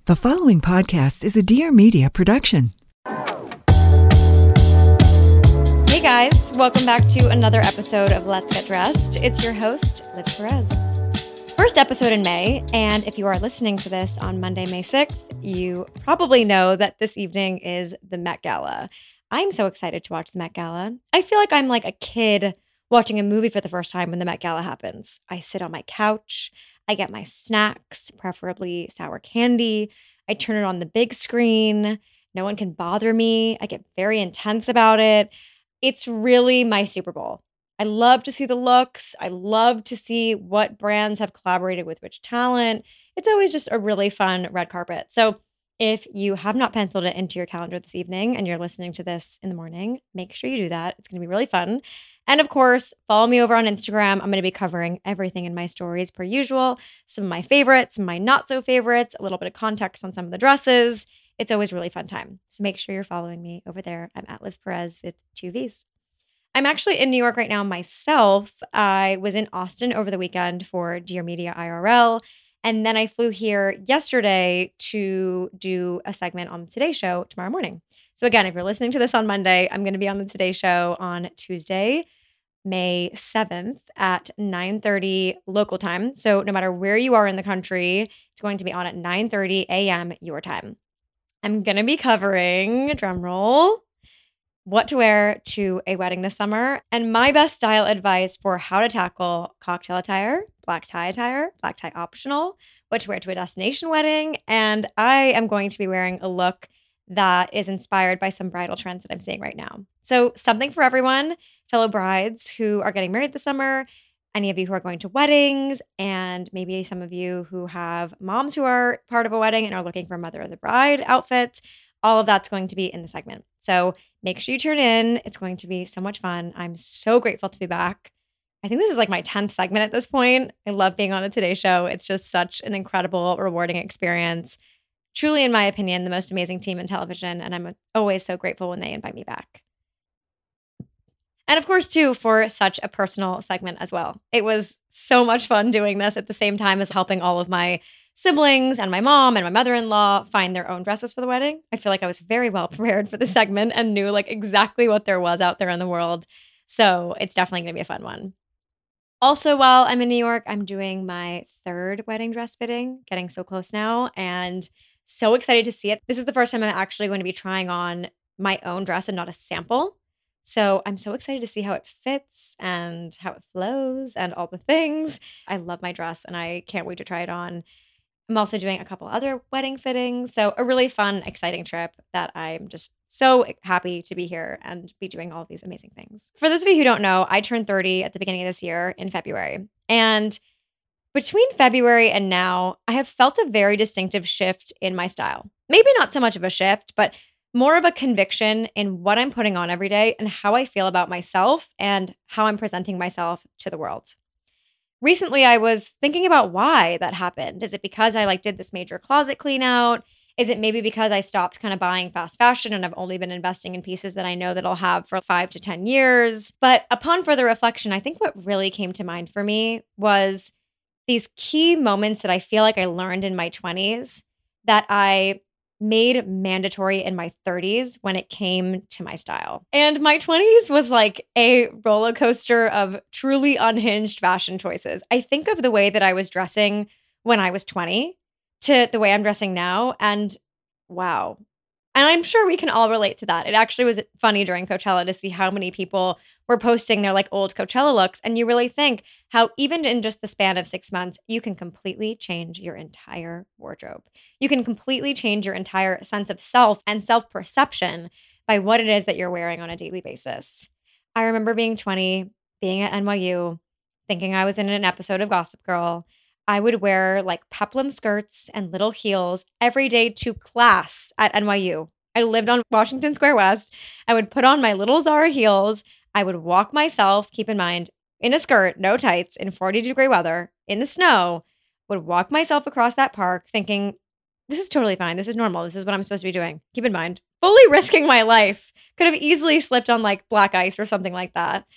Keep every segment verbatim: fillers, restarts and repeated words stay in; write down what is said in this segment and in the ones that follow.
The following podcast is a Dear Media production. Hey guys, welcome back to another episode of Let's Get Dressed. It's your host, Liv Perez. First episode in May, and if you are listening to this on Monday, May sixth, you probably know that this evening is the Met Gala. I'm so excited to watch the Met Gala. I feel like I'm like a kid watching a movie for the first time when the Met Gala happens. I sit on my couch, I get my snacks, preferably sour candy. I turn it on the big screen. No one can bother me. I get very intense about it. It's really my Super Bowl. I love to see the looks. I love to see what brands have collaborated with which talent. It's always just a really fun red carpet. So if you have not penciled it into your calendar this evening and you're listening to this in the morning, make sure you do that. It's going to be really fun. And of course, follow me over on Instagram. I'm going to be covering everything in my stories per usual. Some of my favorites, my not so favorites, a little bit of context on some of the dresses. It's always a really fun time. So make sure you're following me over there. I'm at Liv Perez with two V's. I'm actually in New York right now myself. I was in Austin over the weekend for Dear Media I R L. And then I flew here yesterday to do a segment on the Today Show tomorrow morning. So again, if you're listening to this on Monday, I'm going to be on the Today Show on Tuesday, May seventh at nine thirty local time. So no matter where you are in the country, it's going to be on at nine thirty a.m. your time. I'm going to be covering, drumroll, what to wear to a wedding this summer and my best style advice for how to tackle cocktail attire, black tie attire, black tie optional, what to wear to a destination wedding. And I am going to be wearing a look that is inspired by some bridal trends that I'm seeing right now. So something for everyone, fellow brides who are getting married this summer, any of you who are going to weddings, and maybe some of you who have moms who are part of a wedding and are looking for mother of the bride outfits. All of that's going to be in the segment. So make sure you tune in. It's going to be so much fun. I'm so grateful to be back. I think this is like my tenth segment at this point. I love being on the Today Show. It's just such an incredible, rewarding experience. Truly, in my opinion, the most amazing team in television. And I'm always so grateful when they invite me back. And of course, too, for such a personal segment as well. It was so much fun doing this at the same time as helping all of my siblings and my mom and my mother-in-law find their own dresses for the wedding. I feel like I was very well prepared for the segment and knew like exactly what there was out there in the world. So it's definitely going to be a fun one. Also, while I'm in New York, I'm doing my third wedding dress fitting, getting so close now, and so excited to see it. This is the first time I'm actually going to be trying on my own dress and not a sample. So I'm so excited to see how it fits and how it flows and all the things. I love my dress and I can't wait to try it on. I'm also doing a couple other wedding fittings. So a really fun, exciting trip that I'm just so happy to be here and be doing all of these amazing things. For those of you who don't know, I turned thirty at the beginning of this year in February. And between February and now, I have felt a very distinctive shift in my style. Maybe not so much of a shift, but more of a conviction in what I'm putting on every day and how I feel about myself and how I'm presenting myself to the world. Recently, I was thinking about why that happened. Is it because I like did this major closet clean out? Is it maybe because I stopped kind of buying fast fashion and I've only been investing in pieces that I know that I'll have for five to ten years? But upon further reflection, I think what really came to mind for me was these key moments that I feel like I learned in my twenties that I made mandatory in my thirties when it came to my style. And my twenties was like a roller coaster of truly unhinged fashion choices. I think of the way that I was dressing when I was twenty to the way I'm dressing now, and wow. And I'm sure we can all relate to that. It actually was funny during Coachella to see how many people were posting their like old Coachella looks. And you really think how even in just the span of six months, you can completely change your entire wardrobe. You can completely change your entire sense of self and self-perception by what it is that you're wearing on a daily basis. I remember being twenty, being at N Y U, thinking I was in an episode of Gossip Girl. I would wear like peplum skirts and little heels every day to class at N Y U. I lived on Washington Square West. I would put on my little Zara heels. I would walk myself, keep in mind, in a skirt, no tights, in forty degree weather, in the snow, would walk myself across that park thinking, this is totally fine. This is normal. This is what I'm supposed to be doing. Keep in mind, fully risking my life. Could have easily slipped on like black ice or something like that.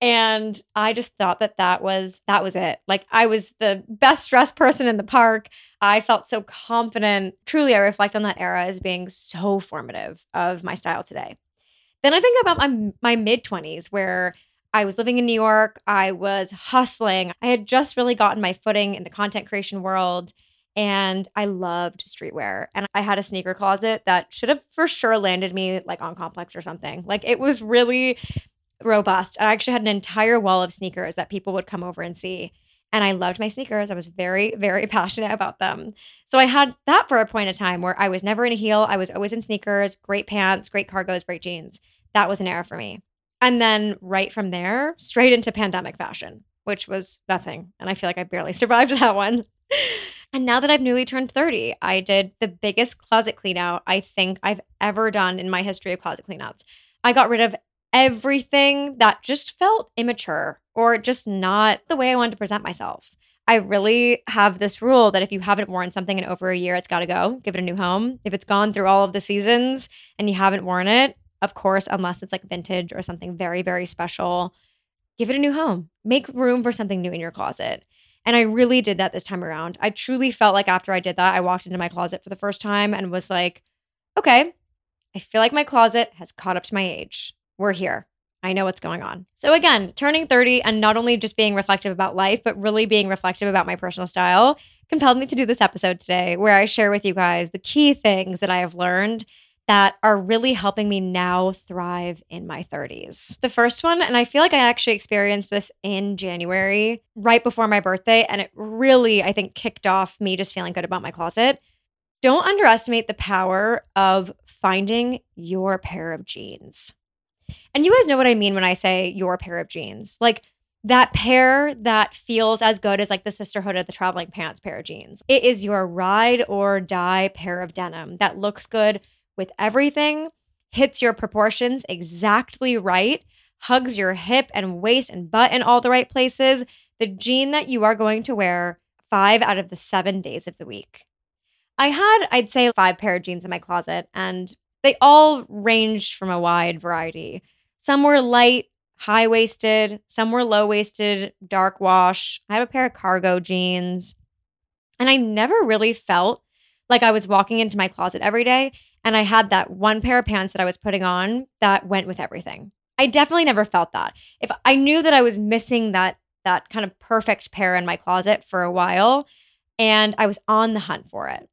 And I just thought that that was that was it. Like I was the best dressed person in the park. I felt so confident. Truly, I reflect on that era as being so formative of my style today. Then I think about my my mid-twenties where I was living in New York, I was hustling. I had just really gotten my footing in the content creation world, and I loved streetwear. And I had a sneaker closet that should have for sure landed me like on Complex or something. Like it was really robust. I actually had an entire wall of sneakers that people would come over and see. And I loved my sneakers. I was very, very passionate about them. So I had that for a point of time where I was never in a heel. I was always in sneakers, great pants, great cargos, great jeans. That was an era for me. And then right from there, straight into pandemic fashion, which was nothing. And I feel like I barely survived that one. And now that I've newly turned thirty, I did the biggest closet clean out I think I've ever done in my history of closet clean outs. I got rid of everything that just felt immature or just not the way I wanted to present myself. I really have this rule that if you haven't worn something in over a year, it's got to go. Give it a new home. If it's gone through all of the seasons and you haven't worn it, of course, unless it's like vintage or something very, very special, give it a new home. Make room for something new in your closet. And I really did that this time around. I truly felt like after I did that, I walked into my closet for the first time and was like, okay, I feel like my closet has caught up to my age. We're here. I know what's going on. So again, turning thirty and not only just being reflective about life, but really being reflective about my personal style compelled me to do this episode today where I share with you guys the key things that I have learned that are really helping me now thrive in my thirties. The first one, and I feel like I actually experienced this in January, right before my birthday, and it really, I think, kicked off me just feeling good about my closet. Don't underestimate the power of finding your pair of jeans. And you guys know what I mean when I say your pair of jeans. Like that pair that feels as good as like the sisterhood of the traveling pants pair of jeans. It is your ride or die pair of denim that looks good with everything, hits your proportions exactly right, hugs your hip and waist and butt in all the right places. The jean that you are going to wear five out of the seven days of the week. I had, I'd say, five pair of jeans in my closet, and they all ranged from a wide variety. Some were light, high-waisted. Some were low-waisted, dark wash. I have a pair of cargo jeans. And I never really felt like I was walking into my closet every day and I had that one pair of pants that I was putting on that went with everything. I definitely never felt that. If I knew that I was missing that that kind of perfect pair in my closet for a while, and I was on the hunt for it.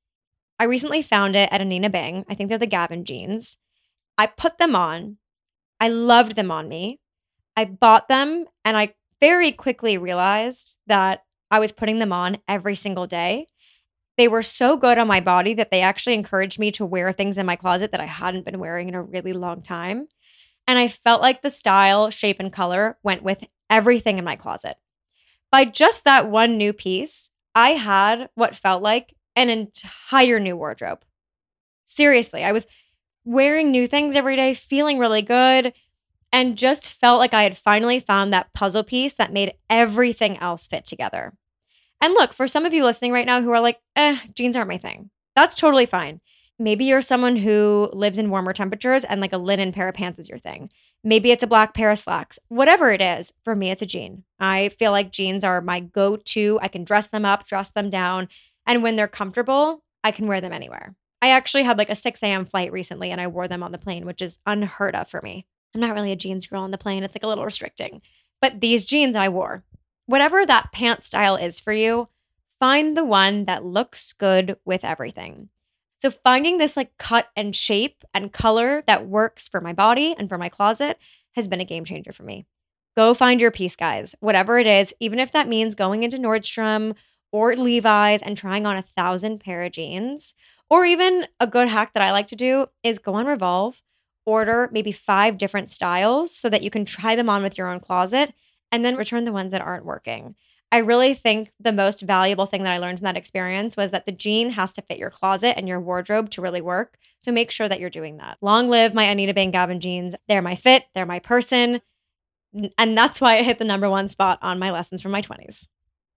I recently found it at Anina Bing. I think they're the Gavin jeans. I put them on. I loved them on me. I bought them, and I very quickly realized that I was putting them on every single day. They were so good on my body that they actually encouraged me to wear things in my closet that I hadn't been wearing in a really long time. And I felt like the style, shape, and color went with everything in my closet. By just that one new piece, I had what felt like an entire new wardrobe. Seriously, I was wearing new things every day, feeling really good, and just felt like I had finally found that puzzle piece that made everything else fit together. And look, for some of you listening right now who are like, eh, jeans aren't my thing. That's totally fine. Maybe you're someone who lives in warmer temperatures and like a linen pair of pants is your thing. Maybe it's a black pair of slacks. Whatever it is, for me, it's a jean. I feel like jeans are my go-to. I can dress them up, dress them down. And when they're comfortable, I can wear them anywhere. I actually had like a six a.m. flight recently and I wore them on the plane, which is unheard of for me. I'm not really a jeans girl on the plane. It's like a little restricting. But these jeans I wore. Whatever that pant style is for you, find the one that looks good with everything. So finding this like cut and shape and color that works for my body and for my closet has been a game changer for me. Go find your piece, guys. Whatever it is, even if that means going into Nordstrom or Levi's and trying on a thousand pair of jeans, or even a good hack that I like to do is go on Revolve, order maybe five different styles so that you can try them on with your own closet and then return the ones that aren't working. I really think the most valuable thing that I learned from that experience was that the jean has to fit your closet and your wardrobe to really work. So make sure that you're doing that. Long live my Anina Bing Gavin jeans. They're my fit. They're my person. And that's why I hit the number one spot on my lessons from my twenties.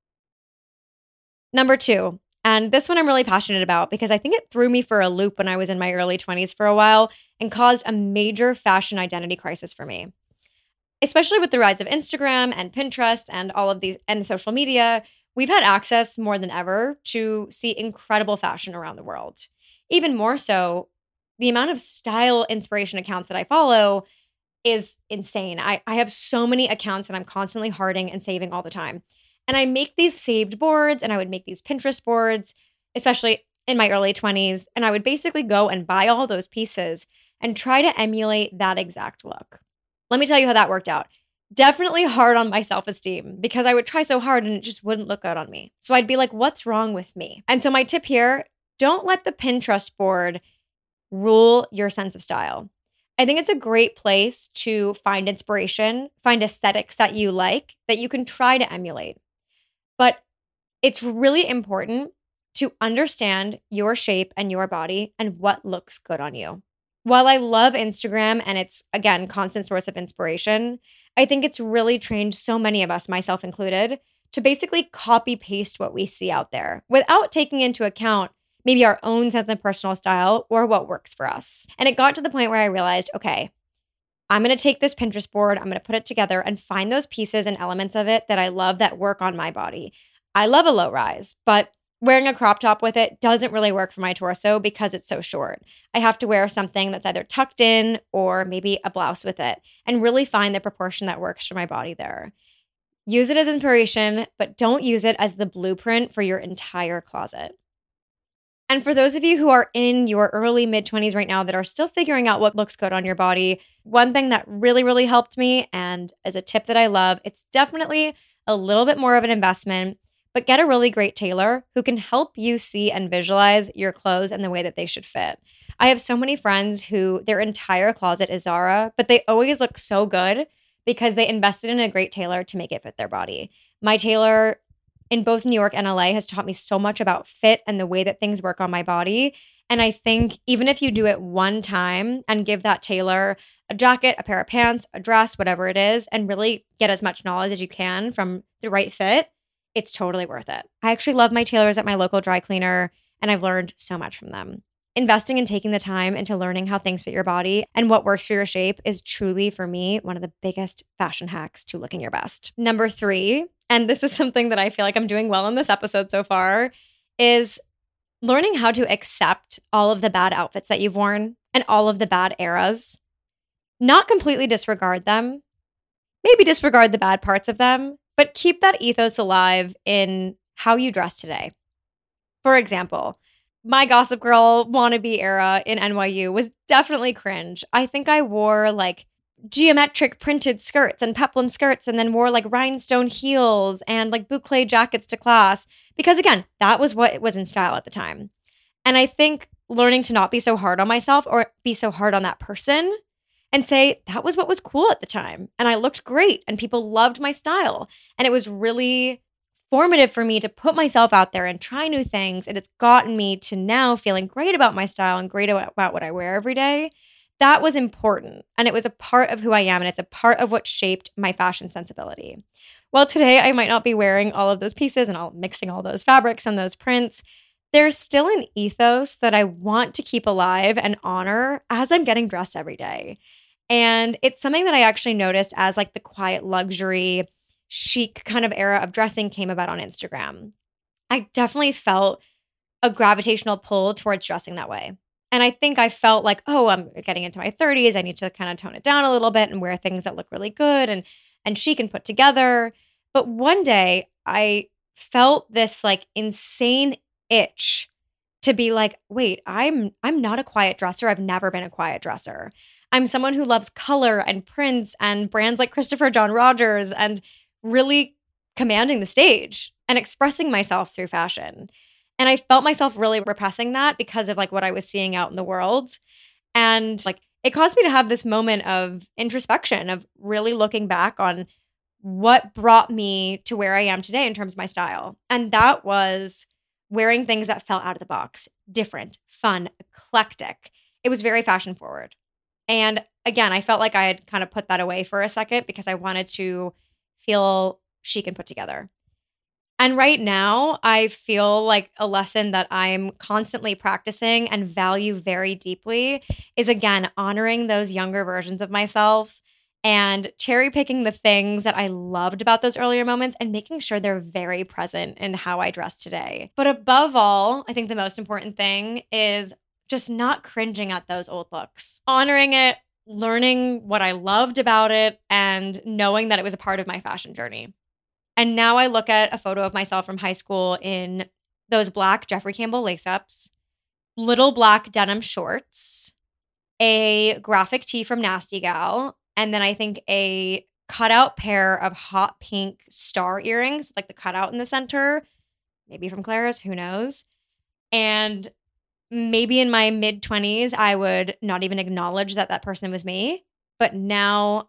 Number two, and this one I'm really passionate about because I think it threw me for a loop when I was in my early twenties for a while and caused a major fashion identity crisis for me. especially with the rise of Instagram and Pinterest and all of these and social media, we've had access more than ever to see incredible fashion around the world. Even more so, the amount of style inspiration accounts that I follow is insane. I, I have so many accounts and I'm constantly hearting and saving all the time. And I make these saved boards and I would make these Pinterest boards, especially in my early twenties. And I would basically go and buy all those pieces and try to emulate that exact look. Let me tell you how that worked out. Definitely hard on my self-esteem because I would try so hard and it just wouldn't look good on me. So I'd be like, what's wrong with me? And so my tip here, don't let the Pinterest board rule your sense of style. I think it's a great place to find inspiration, find aesthetics that you like, that you can try to emulate. But it's really important to understand your shape and your body and what looks good on you. While I love Instagram and it's, again, constant source of inspiration, I think it's really trained so many of us, myself included, to basically copy paste what we see out there without taking into account maybe our own sense of personal style or what works for us. And it got to the point where I realized, okay, I'm going to take this Pinterest board, I'm going to put it together and find those pieces and elements of it that I love that work on my body. I love a low rise, but wearing a crop top with it doesn't really work for my torso because it's so short. I have to wear something that's either tucked in or maybe a blouse with it and really find the proportion that works for my body there. Use it as inspiration, but don't use it as the blueprint for your entire closet. And for those of you who are in your early mid-twenties right now that are still figuring out what looks good on your body, one thing that really, really helped me and as a tip that I love, it's definitely a little bit more of an investment, but get a really great tailor who can help you see and visualize your clothes and the way that they should fit. I have so many friends who their entire closet is Zara, but they always look so good because they invested in a great tailor to make it fit their body. My tailor in both New York and L A has taught me so much about fit and the way that things work on my body. And I think even if you do it one time and give that tailor a jacket, a pair of pants, a dress, whatever it is, and really get as much knowledge as you can from the right fit, it's totally worth it. I actually love my tailors at my local dry cleaner, and I've learned so much from them. Investing and taking the time into learning how things fit your body and what works for your shape is truly, for me, one of the biggest fashion hacks to looking your best. Number three, and this is something that I feel like I'm doing well in this episode so far, is learning how to accept all of the bad outfits that you've worn and all of the bad eras. Not completely disregard them, maybe disregard the bad parts of them, but keep that ethos alive in how you dress today. For example, my Gossip Girl wannabe era in N Y U was definitely cringe. I think I wore like geometric printed skirts and peplum skirts and then wore like rhinestone heels and like boucle jackets to class because, again, that was what was in style at the time. And I think learning to not be so hard on myself or be so hard on that person and say that was what was cool at the time. And I looked great and people loved my style. And it was really formative for me to put myself out there and try new things. And it's gotten me to now feeling great about my style and great about what I wear every day. That was important. And it was a part of who I am. And it's a part of what shaped my fashion sensibility. While today I might not be wearing all of those pieces and all mixing all those fabrics and those prints, there's still an ethos that I want to keep alive and honor as I'm getting dressed every day. And it's something that I actually noticed as like the quiet luxury, chic kind of era of dressing came about on Instagram. I definitely felt a gravitational pull towards dressing that way. And I think I felt like, oh, I'm getting into my thirties. I need to kind of tone it down a little bit and wear things that look really good and, and chic and put together. But one day I felt this like insane itch to be like, wait, I'm I'm not a quiet dresser. I've never been a quiet dresser. I'm someone who loves color and prints and brands like Christopher John Rogers and really commanding the stage and expressing myself through fashion. And I felt myself really repressing that because of like what I was seeing out in the world. And like it caused me to have this moment of introspection, of really looking back on what brought me to where I am today in terms of my style. And that was wearing things that felt out of the box, different, fun, eclectic. It was very fashion forward. And again, I felt like I had kind of put that away for a second because I wanted to feel chic and put together. And right now, I feel like a lesson that I'm constantly practicing and value very deeply is, again, honoring those younger versions of myself and cherry picking the things that I loved about those earlier moments and making sure they're very present in how I dress today. But above all, I think the most important thing is just not cringing at those old looks, honoring it, learning what I loved about it, and knowing that it was a part of my fashion journey. And now I look at a photo of myself from high school in those black Jeffrey Campbell lace-ups, little black denim shorts, a graphic tee from Nasty Gal, and then I think a cutout pair of hot pink star earrings, like the cutout in the center, maybe from Claire's, who knows. And maybe in my mid-twenties, I would not even acknowledge that that person was me. But now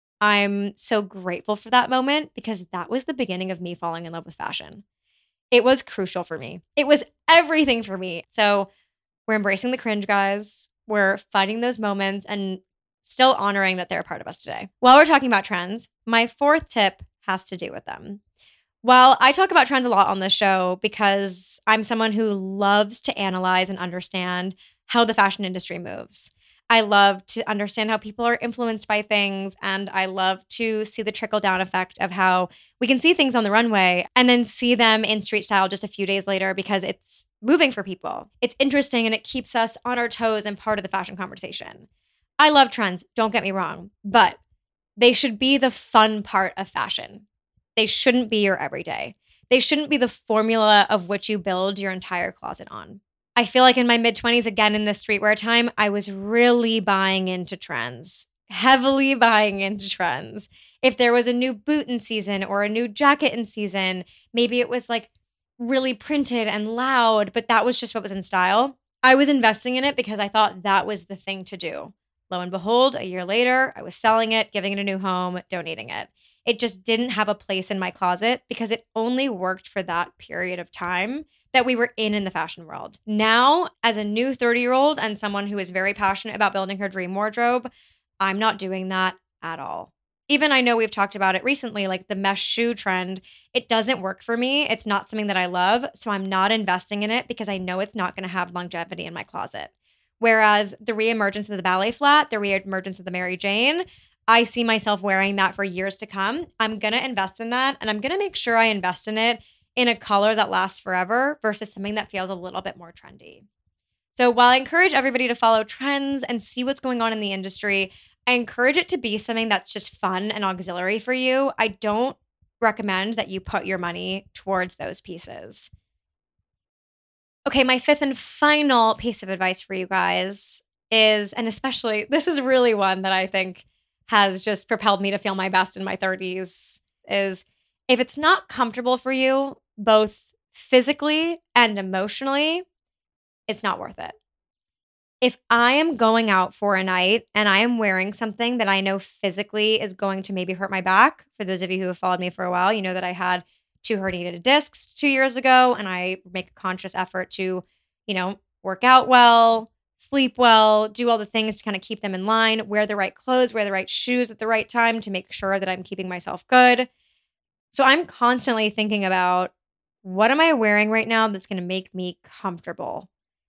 I'm so grateful for that moment because that was the beginning of me falling in love with fashion. It was crucial for me. It was everything for me. So we're embracing the cringe, guys. We're finding those moments and still honoring that they're a part of us today. While we're talking about trends, my fourth tip has to do with them. While I talk about trends a lot on this show because I'm someone who loves to analyze and understand how the fashion industry moves. I love to understand how people are influenced by things, and I love to see the trickle-down effect of how we can see things on the runway and then see them in street style just a few days later because it's moving for people. It's interesting and it keeps us on our toes and part of the fashion conversation. I love trends, don't get me wrong, but they should be the fun part of fashion. They shouldn't be your everyday. They shouldn't be the formula of which you build your entire closet on. I feel like in my mid-twenties, again, in this streetwear time, I was really buying into trends, heavily buying into trends. If there was a new boot in season or a new jacket in season, maybe it was like really printed and loud, but that was just what was in style. I was investing in it because I thought that was the thing to do. Lo and behold, a year later, I was selling it, giving it a new home, donating it. It just didn't have a place in my closet because it only worked for that period of time that we were in in the fashion world. Now, as a new thirty-year-old and someone who is very passionate about building her dream wardrobe, I'm not doing that at all. Even I know we've talked about it recently, like the mesh shoe trend, it doesn't work for me. It's not something that I love, so I'm not investing in it because I know it's not going to have longevity in my closet. Whereas the reemergence of the ballet flat, the reemergence of the Mary Jane, I see myself wearing that for years to come. I'm going to invest in that, and I'm going to make sure I invest in it in a color that lasts forever versus something that feels a little bit more trendy. So while I encourage everybody to follow trends and see what's going on in the industry, I encourage it to be something that's just fun and auxiliary for you. I don't recommend that you put your money towards those pieces. Okay, my fifth and final piece of advice for you guys is, and especially, this is really one that I think has just propelled me to feel my best in my thirties, is if it's not comfortable for you, both physically and emotionally, it's not worth it. If I am going out for a night and I am wearing something that I know physically is going to maybe hurt my back, for those of you who have followed me for a while, you know that I had two herniated discs two years ago, and I make a conscious effort to, you know, work out well, sleep well, do all the things to kind of keep them in line, wear the right clothes, wear the right shoes at the right time to make sure that I'm keeping myself good. So I'm constantly thinking about, what am I wearing right now that's going to make me comfortable?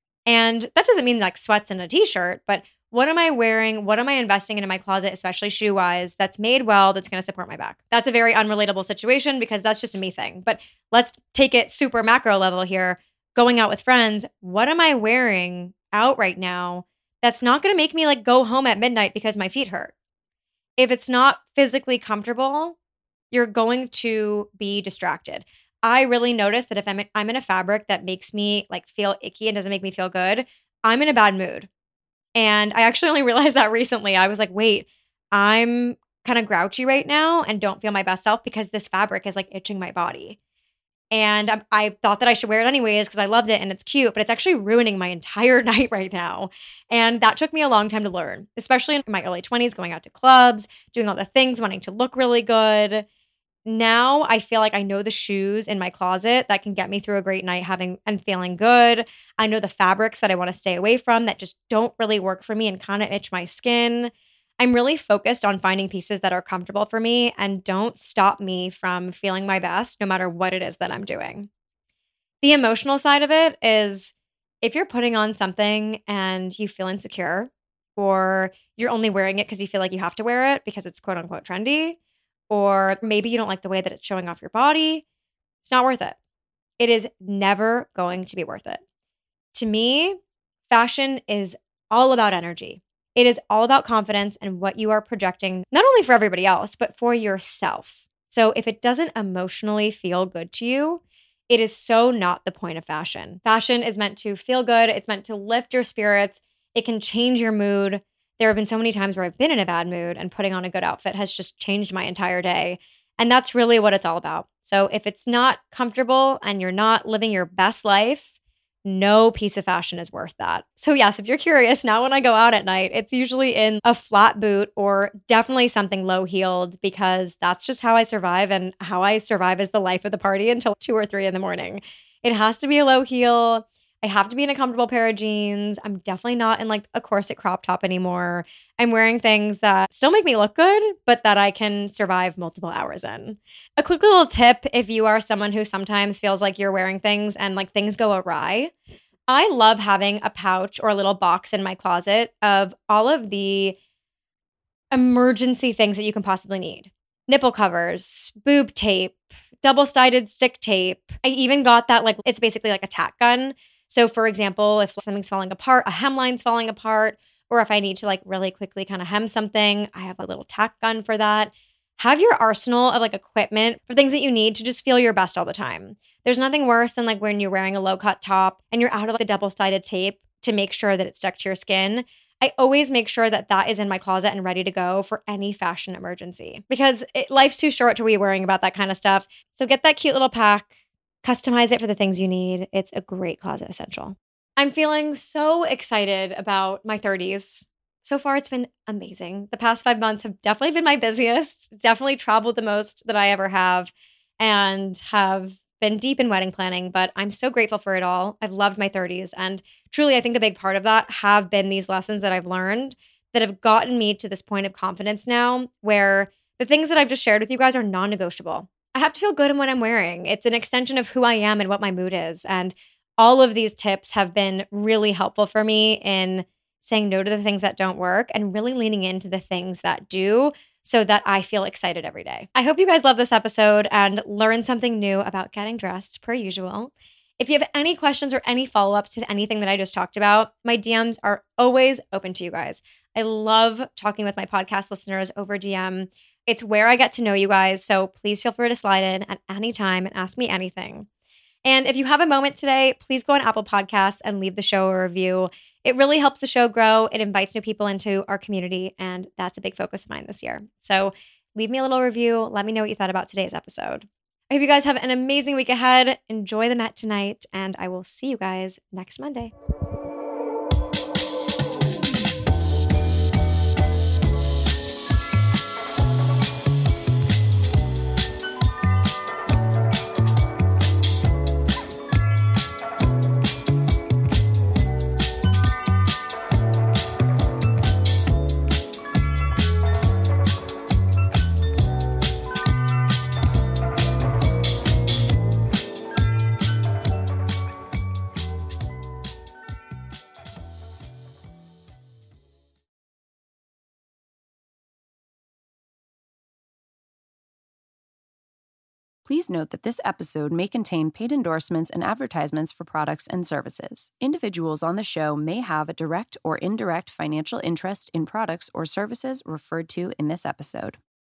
And that doesn't mean like sweats and a t-shirt, but what am I wearing? What am I investing in in my closet, especially shoe-wise, that's made well, that's going to support my back? That's a very unrelatable situation because that's just a me thing. But let's take it super macro level here. Going out with friends, what am I wearing out right now that's not going to make me like go home at midnight because my feet hurt? If it's not physically comfortable, you're going to be distracted. I really notice that if I'm I'm in a fabric that makes me like feel icky and doesn't make me feel good, I'm in a bad mood. And I actually only realized that recently. I was like, wait, I'm kind of grouchy right now and don't feel my best self because this fabric is like itching my body. And I, I thought that I should wear it anyways because I loved it and it's cute, but it's actually ruining my entire night right now. And that took me a long time to learn, especially in my early twenties, going out to clubs, doing all the things, wanting to look really good. Now I feel like I know the shoes in my closet that can get me through a great night having and feeling good. I know the fabrics that I want to stay away from that just don't really work for me and kind of itch my skin. I'm really focused on finding pieces that are comfortable for me and don't stop me from feeling my best no matter what it is that I'm doing. The emotional side of it is if you're putting on something and you feel insecure or you're only wearing it because you feel like you have to wear it because it's quote unquote trendy, or maybe you don't like the way that it's showing off your body, it's not worth it. It is never going to be worth it. To me, fashion is all about energy. It is all about confidence and what you are projecting, not only for everybody else, but for yourself. So if it doesn't emotionally feel good to you, it is so not the point of fashion. Fashion is meant to feel good. It's meant to lift your spirits. It can change your mood. There have been so many times where I've been in a bad mood and putting on a good outfit has just changed my entire day. And that's really what it's all about. So if it's not comfortable and you're not living your best life, no piece of fashion is worth that. So yes, if you're curious, now when I go out at night, it's usually in a flat boot or definitely something low-heeled because that's just how I survive, and how I survive is the life of the party until two or three in the morning. It has to be a low heel. I have to be in a comfortable pair of jeans. I'm definitely not in like a corset crop top anymore. I'm wearing things that still make me look good, but that I can survive multiple hours in. A quick little tip if you are someone who sometimes feels like you're wearing things and like things go awry. I love having a pouch or a little box in my closet of all of the emergency things that you can possibly need. Nipple covers, boob tape, double-sided stick tape. I even got that, like, it's basically like a tack gun. So for example, if something's falling apart, a hemline's falling apart, or if I need to like really quickly kind of hem something, I have a little tack gun for that. Have your arsenal of like equipment for things that you need to just feel your best all the time. There's nothing worse than like when you're wearing a low cut top and you're out of like the double-sided tape to make sure that it's stuck to your skin. I always make sure that that is in my closet and ready to go for any fashion emergency because it, life's too short to be worrying about that kind of stuff. So get that cute little pack. Customize it for the things you need. It's a great closet essential. I'm feeling so excited about my thirties. So far, it's been amazing. The past five months have definitely been my busiest, definitely traveled the most that I ever have, and have been deep in wedding planning, but I'm so grateful for it all. I've loved my thirties. And truly, I think a big part of that have been these lessons that I've learned that have gotten me to this point of confidence now where the things that I've just shared with you guys are non-negotiable. I have to feel good in what I'm wearing. It's an extension of who I am and what my mood is. And all of these tips have been really helpful for me in saying no to the things that don't work and really leaning into the things that do so that I feel excited every day. I hope you guys love this episode and learn something new about getting dressed per usual. If you have any questions or any follow-ups to anything that I just talked about, my D Ms are always open to you guys. I love talking with my podcast listeners over D M. It's where I get to know you guys, so please feel free to slide in at any time and ask me anything. And if you have a moment today, please go on Apple Podcasts and leave the show a review. It really helps the show grow. It invites new people into our community, and that's a big focus of mine this year. So leave me a little review. Let me know what you thought about today's episode. I hope you guys have an amazing week ahead. Enjoy the Met tonight, and I will see you guys next Monday. Please note that this episode may contain paid endorsements and advertisements for products and services. Individuals on the show may have a direct or indirect financial interest in products or services referred to in this episode.